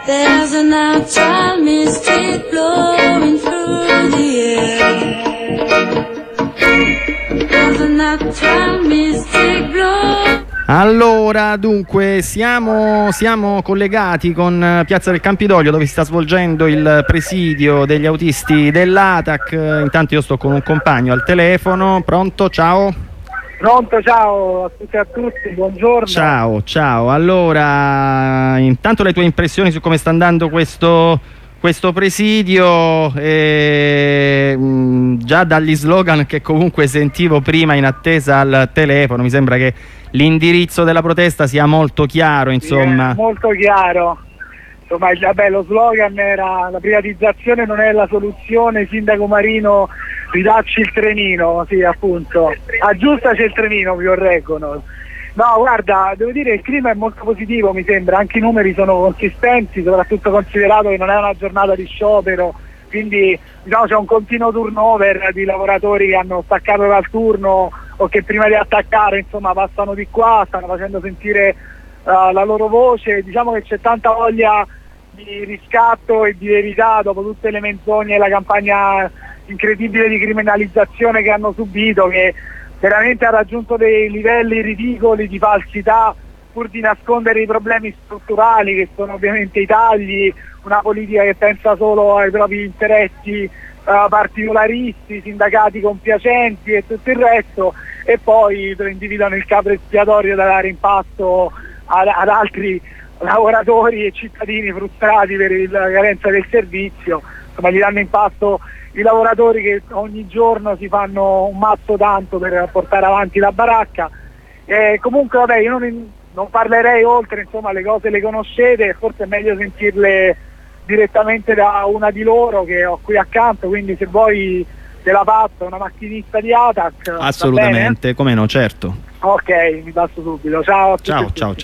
There's a natural mystic blowing through the air. There's a natural mystic blowing. Allora, dunque, siamo collegati con Piazza del Campidoglio, dove si sta svolgendo il presidio degli autisti dell'ATAC. Intanto io sto con un compagno al telefono. Pronto? Ciao. Pronto, ciao a tutti e a tutti, buongiorno. Ciao. Allora, intanto le tue impressioni su come sta andando questo presidio, già dagli slogan che comunque sentivo prima in attesa al telefono, mi sembra che l'indirizzo della protesta sia molto chiaro, insomma. Sì, molto chiaro. Insomma, lo slogan era: la privatizzazione non è la soluzione, sindaco Marino, ridacci il trenino. Sì, appunto, aggiustaci il trenino, vi correggono. No, guarda, devo dire il clima è molto positivo, mi sembra, anche i numeri sono consistenti, soprattutto considerato che non è una giornata di sciopero, quindi diciamo c'è un continuo turnover di lavoratori che hanno staccato dal turno o che prima di attaccare, insomma, passano di qua, stanno facendo sentire la loro voce. Diciamo che c'è tanta voglia di riscatto e di verità dopo tutte le menzogne e la campagna incredibile di criminalizzazione che hanno subito, che veramente ha raggiunto dei livelli ridicoli di falsità pur di nascondere i problemi strutturali, che sono ovviamente i tagli, una politica che pensa solo ai propri interessi particolaristi, sindacati compiacenti e tutto il resto, e poi individuano il capro espiatorio da dare in pasto ad altri lavoratori e cittadini frustrati per la carenza del servizio. Insomma, gli danno in pasto i lavoratori che ogni giorno si fanno un mazzo tanto per portare avanti la baracca. Comunque vabbè, io non parlerei oltre, insomma, le cose le conoscete, forse è meglio sentirle direttamente da una di loro che ho qui accanto, quindi se vuoi te la passo, una macchinista di ATAC. Assolutamente, come no, certo. Ok, mi passo subito. Ciao a tutti. Ciao.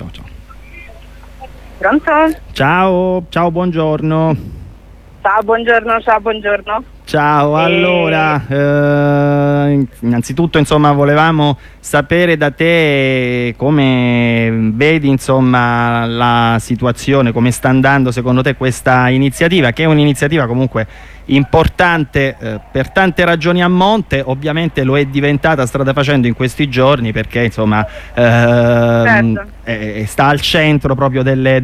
Pronto? Ciao, buongiorno. Ciao, buongiorno. Ciao, allora, innanzitutto, insomma, volevamo sapere da te come vedi, insomma, la situazione, come sta andando secondo te questa iniziativa, che è un'iniziativa comunque importante per tante ragioni a monte. Ovviamente lo è diventata strada facendo in questi giorni perché, insomma, Certo. sta al centro proprio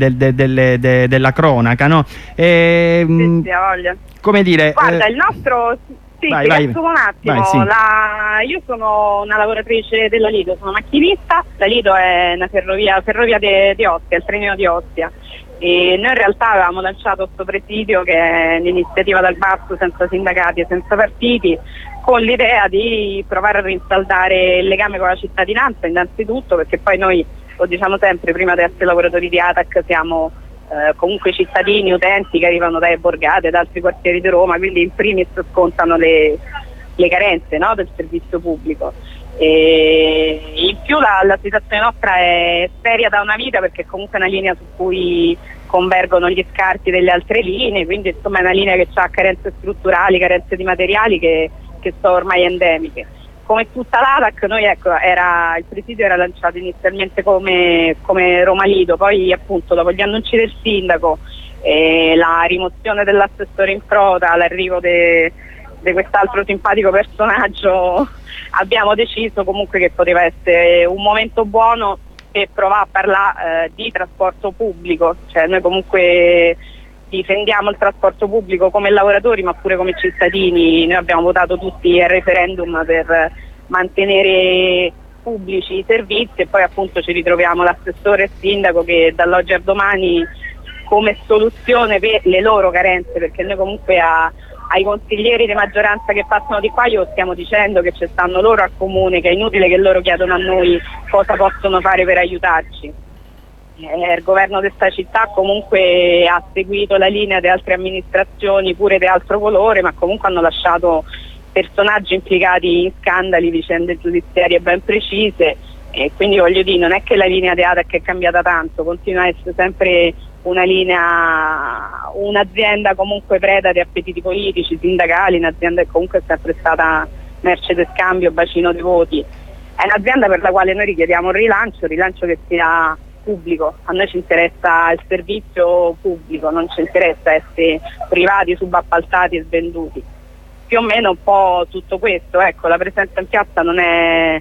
della cronaca, no? Sì, ha voglia. Come dire, Guarda, il nostro... Sì, vai, ti riassumo un attimo. vai, sì. Io sono una lavoratrice della Lido, sono macchinista. La Lido è una ferrovia di Ostia, il trenino di Ostia. E noi in realtà avevamo lanciato questo presidio, che è un'iniziativa dal basso, senza sindacati e senza partiti, con l'idea di provare a rinsaldare il legame con la cittadinanza, innanzitutto perché poi noi, lo diciamo sempre, prima di essere lavoratori di ATAC siamo comunque cittadini, utenti che arrivano dalle borgate, da altri quartieri di Roma, quindi in primis scontano le carenze, no, del servizio pubblico. E in più la situazione nostra è seria da una vita, perché comunque è una linea su cui convergono gli scarti delle altre linee, quindi insomma è una linea che ha carenze strutturali, carenze di materiali che sono ormai endemiche. Come tutta l'ATAC, noi, ecco, il presidio era lanciato inizialmente come Roma Lido, poi appunto dopo gli annunci del sindaco, la rimozione dell'assessore in frota, l'arrivo di quest'altro simpatico personaggio, abbiamo deciso comunque che poteva essere un momento buono per provare a parlare di trasporto pubblico. Cioè noi comunque difendiamo il trasporto pubblico come lavoratori ma pure come cittadini. Noi abbiamo votato tutti il referendum per mantenere pubblici i servizi e poi appunto ci ritroviamo l'assessore e il sindaco che dall'oggi al domani, come soluzione per le loro carenze, perché noi comunque ai consiglieri di maggioranza che passano di qua io stiamo dicendo che ci stanno loro al comune, che è inutile che loro chiedono a noi cosa possono fare per aiutarci. Il governo di questa città comunque ha seguito la linea di altre amministrazioni pure di altro colore, ma comunque hanno lasciato personaggi implicati in scandali, vicende giudiziarie ben precise, e quindi voglio dire, non è che la linea di ATAC è cambiata tanto, continua a essere sempre una linea, un'azienda comunque preda di appetiti politici, sindacali, un'azienda che comunque è sempre stata merce di scambio, bacino di voti. È un'azienda per la quale noi richiediamo un rilancio che sia pubblico, a noi ci interessa il servizio pubblico, non ci interessa essere privati, subappaltati e svenduti. Più o meno un po' tutto questo, ecco, la presenza in piazza non è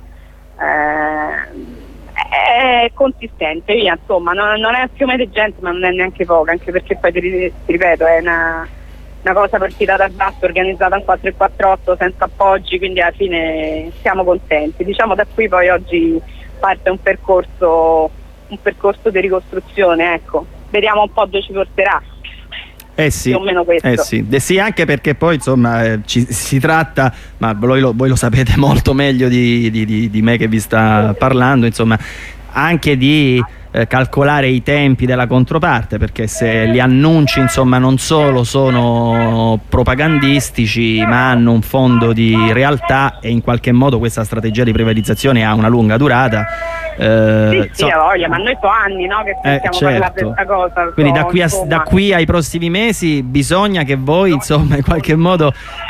consistente, via, insomma, non è un fiume di gente, ma non è neanche poca, anche perché poi ti ripeto, è una cosa partita da basso, organizzata in 448 senza appoggi, quindi alla fine siamo contenti. Diciamo da qui poi oggi parte un percorso di ricostruzione, ecco. Vediamo un po' dove ci porterà. Sì, più o meno questo. Sì, anche perché poi insomma si tratta, ma voi lo sapete molto meglio di me che vi sta parlando, insomma, anche di calcolare i tempi della controparte, perché se gli annunci insomma non solo sono propagandistici ma hanno un fondo di realtà, e in qualche modo questa strategia di privatizzazione ha una lunga durata. Sì, voglia, ma noi so anni, no, che stiamo parlando di questa cosa. Quindi da qui ai prossimi mesi bisogna che voi insomma in qualche modo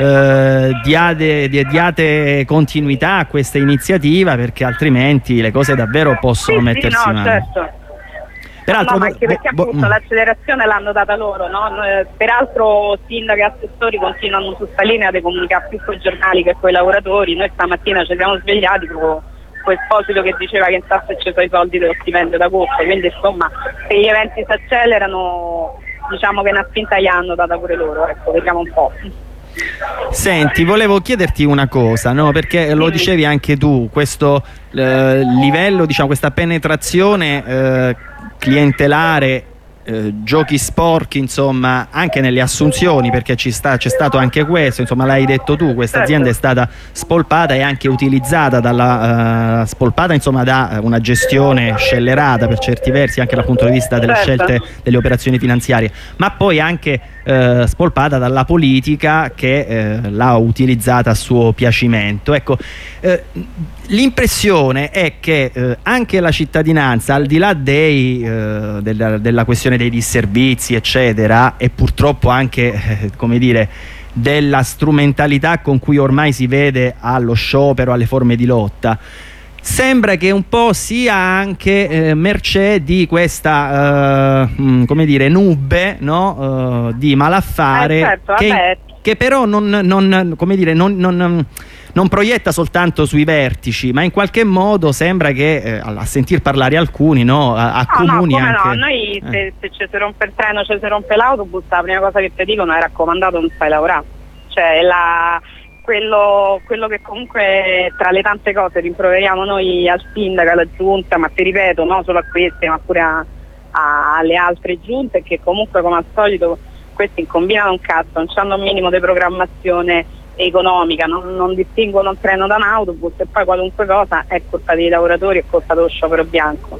diate continuità a questa iniziativa, perché altrimenti le cose davvero possono mettersi male. Certo. Peraltro, ma anche perché appunto l'accelerazione l'hanno data loro, no? Peraltro sindaci e assessori continuano su sta linea di comunicare più con i giornali che con i lavoratori. Noi stamattina ci siamo svegliati con Esposito che diceva che in tasse ci sono i soldi dello stipendio d'agosto, quindi insomma se gli eventi si accelerano, diciamo che una spinta gli hanno data pure loro, ecco, vediamo un po'. Senti, volevo chiederti una cosa, no? Perché lo dicevi anche tu, questo livello, diciamo, questa penetrazione clientelare, giochi sporchi, insomma, anche nelle assunzioni, perché c'è stato anche questo, insomma, l'hai detto tu, questa azienda è stata spolpata e anche utilizzata spolpata insomma da una gestione scellerata per certi versi, anche dal punto di vista delle scelte delle operazioni finanziarie, ma poi anche spolpata dalla politica che l'ha utilizzata a suo piacimento. Ecco, l'impressione è che anche la cittadinanza, al di là della questione dei disservizi eccetera, e purtroppo anche come dire della strumentalità con cui ormai si vede allo sciopero, alle forme di lotta, sembra che un po' sia anche mercé di questa come dire nube, no? Di malaffare che però non proietta soltanto sui vertici, ma in qualche modo sembra che a sentir parlare alcuni, no, accomuni anche. No, noi se ci si rompe il treno, ci si rompe l'autobus, la prima cosa che ti dicono è: raccomandato, non fai lavorare. Cioè quello che comunque tra le tante cose rimproveriamo noi al sindaco, alla giunta, ma ti ripeto, non solo a queste ma pure alle altre giunte, che comunque come al solito questi incombinano un cazzo, non hanno un minimo di programmazione economica, non distinguono un treno da un autobus, e poi qualunque cosa è colpa dei lavoratori, è colpa dello sciopero bianco.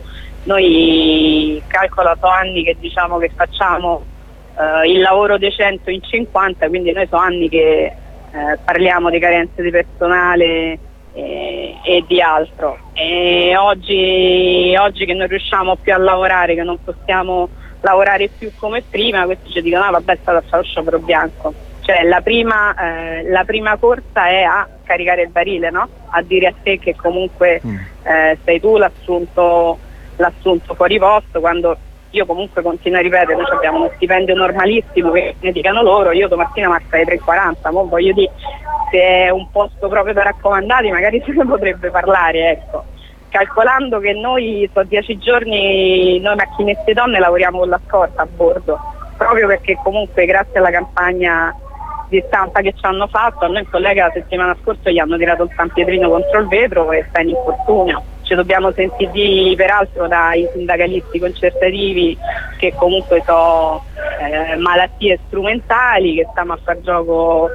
Noi calcola so anni che diciamo che facciamo il lavoro decente in 50, quindi noi so anni che parliamo di carenze di personale e di altro, e oggi che non riusciamo più a lavorare, che non possiamo lavorare più come prima, questi ci dicono: vabbè, è stato a fare lo sciopero bianco. Cioè la prima corsa è a caricare il barile, no? A dire a te che comunque sei tu l'assunto fuori posto, quando io comunque continuo a ripetere: noi abbiamo uno stipendio normalissimo che ne dicano loro, io domattina marco alle 3:40, ma voglio dire, se è un posto proprio da raccomandati magari se ne potrebbe parlare, ecco. Calcolando che noi so 10 giorni, noi macchinette donne lavoriamo con la scorta a bordo, proprio perché comunque grazie alla campagna di stampa che ci hanno fatto, a noi il collega la settimana scorsa gli hanno tirato un San Pietrino contro il vetro e sta in infortunio. Ci dobbiamo sentire peraltro dai sindacalisti concertativi che comunque sono malattie strumentali, che stiamo a far gioco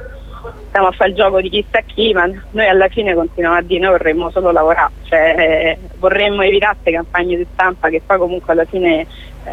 di chissà chi, ma noi alla fine continuiamo a dire: noi vorremmo solo lavorare, cioè vorremmo evitare queste campagne di stampa che poi comunque alla fine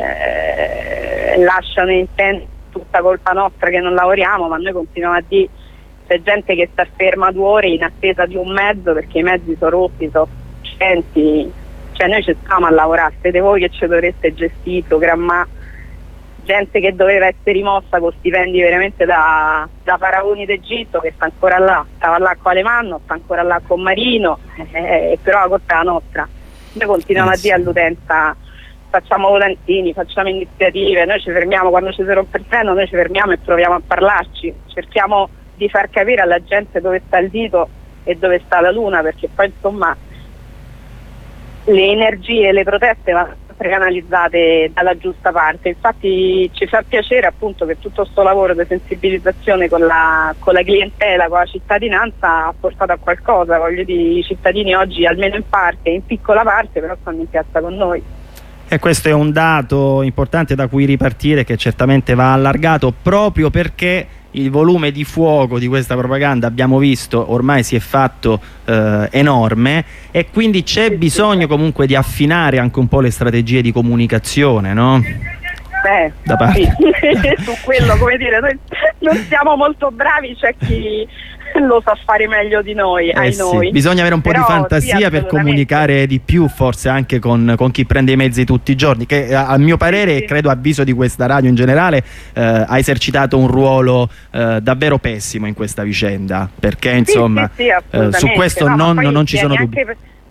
lasciano intendere tutta colpa nostra che non lavoriamo, ma noi continuiamo a dire: c'è gente che sta ferma 2 ore in attesa di un mezzo perché i mezzi sono rotti, sono cioè noi ci stiamo a lavorare, siete voi che ci dovreste gestire, programmare. Gente che doveva essere rimossa con stipendi veramente da faraoni d'Egitto, che sta ancora là, stava là con Alemanno, sta ancora là con Marino, però la colpa è la nostra. Noi continuiamo a dire all'utenza: facciamo volantini, facciamo iniziative, noi ci fermiamo quando ci si rompe il treno, noi ci fermiamo e proviamo a parlarci, cerchiamo di far capire alla gente dove sta il dito e dove sta la luna, perché poi insomma le energie e le proteste vanno sempre canalizzate dalla giusta parte. Infatti ci fa piacere appunto che tutto questo lavoro di sensibilizzazione con la clientela, con la cittadinanza ha portato a qualcosa. Voglio dire, i cittadini oggi almeno in parte, in piccola parte, però stanno in piazza con noi. E questo è un dato importante da cui ripartire, che certamente va allargato, proprio perché il volume di fuoco di questa propaganda, abbiamo visto, ormai si è fatto enorme, e quindi c'è bisogno comunque di affinare anche un po' le strategie di comunicazione, no? Da parte. Sì. Su quello, come dire, noi non siamo molto bravi, c'è chi lo sa fare meglio di noi, noi. Bisogna avere un po' Però, di fantasia sì, per comunicare di più, forse anche con chi prende i mezzi tutti i giorni, che a mio parere, e credo avviso di questa radio in generale, ha esercitato un ruolo davvero pessimo in questa vicenda, perché insomma su questo non ci sono dubbi.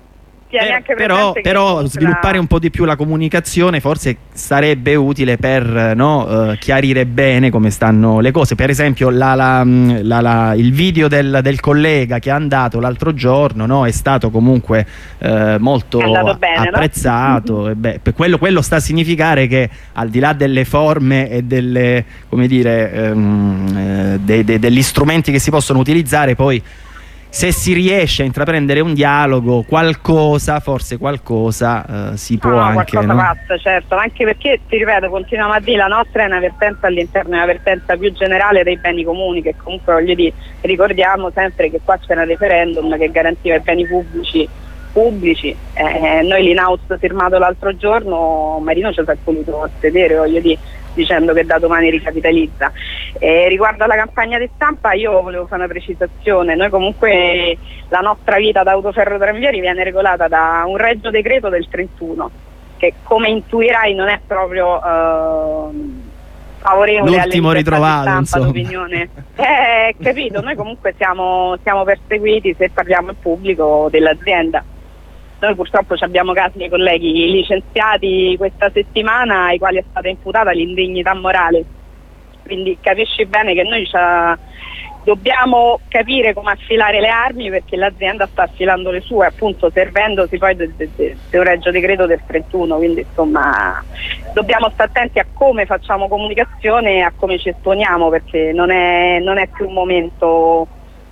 Però sviluppare un po' di più la comunicazione forse sarebbe utile per chiarire bene come stanno le cose. Per esempio il video del collega che è andato l'altro giorno, è stato comunque molto bene, apprezzato, no? E quello sta a significare che al di là delle forme e delle, come dire, degli strumenti che si possono utilizzare, poi se si riesce a intraprendere un dialogo, forse qualcosa si può anche, qualcosa passa, certo, anche perché, ti ripeto, continuiamo a dire, la nostra è una vertenza all'interno di una vertenza più generale dei beni comuni, che comunque, voglio dire, ricordiamo sempre che qua c'era un referendum che garantiva i beni pubblici. Noi l'in-house firmato l'altro giorno, Marino ci ha voluto sedere, voglio dire, dicendo che da domani ricapitalizza. Riguardo alla campagna di stampa, io volevo fare una precisazione. Noi comunque, la nostra vita da Autoferro Tranvieri viene regolata da un regio decreto del 31, che come intuirai non è proprio favorevole l'ultimo ritrovato, insomma. L'opinione. Capito, noi comunque siamo perseguiti, se parliamo in pubblico, dell'azienda. Noi purtroppo abbiamo casi di colleghi licenziati questa settimana ai quali è stata imputata l'indegnità morale, quindi capisci bene che noi dobbiamo capire come affilare le armi, perché l'azienda sta affilando le sue, appunto servendosi poi di un regio decreto del 31, quindi insomma dobbiamo stare attenti a come facciamo comunicazione e a come ci esponiamo, perché non è più un momento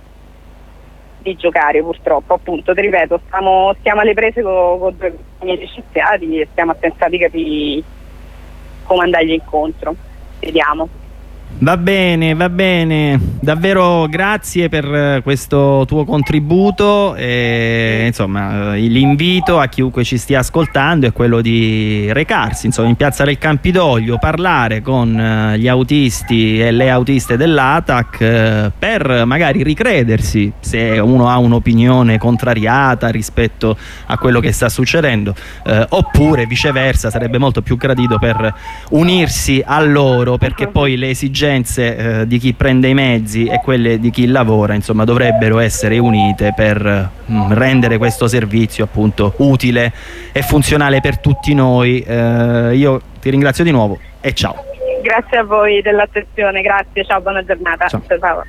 di giocare, purtroppo. Appunto, ti ripeto, stiamo alle prese con due miei licenziati e stiamo a tentare di capire come andargli incontro. Vediamo. Va bene, davvero grazie per questo tuo contributo, e insomma l'invito a chiunque ci stia ascoltando è quello di recarsi in piazza del Campidoglio, parlare con gli autisti e le autiste dell'ATAC per magari ricredersi, se uno ha un'opinione contrariata rispetto a quello che sta succedendo, oppure viceversa sarebbe molto più gradito per unirsi a loro, perché poi le esigenze di chi prende i mezzi e quelle di chi lavora dovrebbero essere unite per rendere questo servizio appunto utile e funzionale per tutti noi. Io ti ringrazio di nuovo e ciao. Grazie a voi dell'attenzione, grazie, ciao, buona giornata. Ciao.